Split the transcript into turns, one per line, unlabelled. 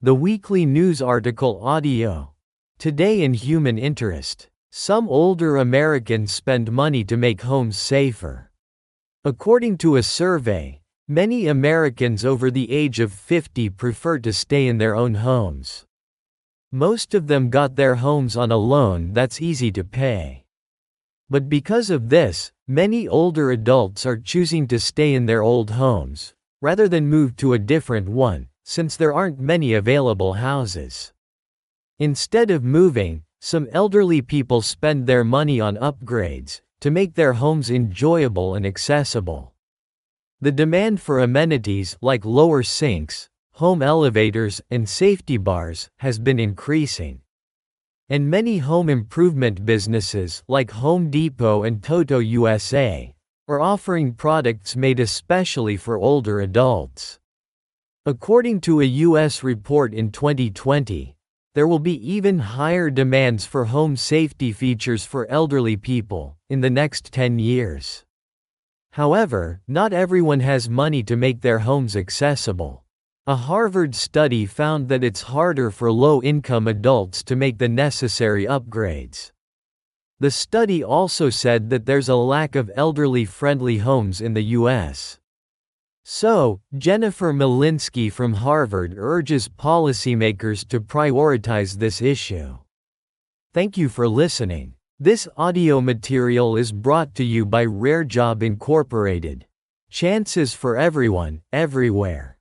The weekly news article audio. Today in human interest. Some older Americans spend money to make homes safer. According to a survey, many Americans over the age of 50 prefer to stay in their own homes. Most of them got their homes on a loan that's easy to pay. But because of this, many older adults are choosing to stay in their old homes, rather than move to a different one, since there aren't many available houses. Instead of moving, some elderly people spend their money on upgrades, to make their homes enjoyable and accessible. The demand for amenities like lower sinks, home elevators, and safety bars has been increasing. And many home improvement businesses like Home Depot and Toto USA are offering products made especially for older adults. According to a U.S. report in 2020, there will be even higher demands for home safety features for elderly people in the next 10 years. However, not everyone has money to make their homes accessible. A Harvard study found that it's harder for low-income adults to make the necessary upgrades. The study also said that there's a lack of elderly-friendly homes in the U.S. So, Jennifer Malinsky from Harvard urges policymakers to prioritize this issue. Thank you for listening. This audio material is brought to you by Rare Job Incorporated. Chances for everyone, everywhere.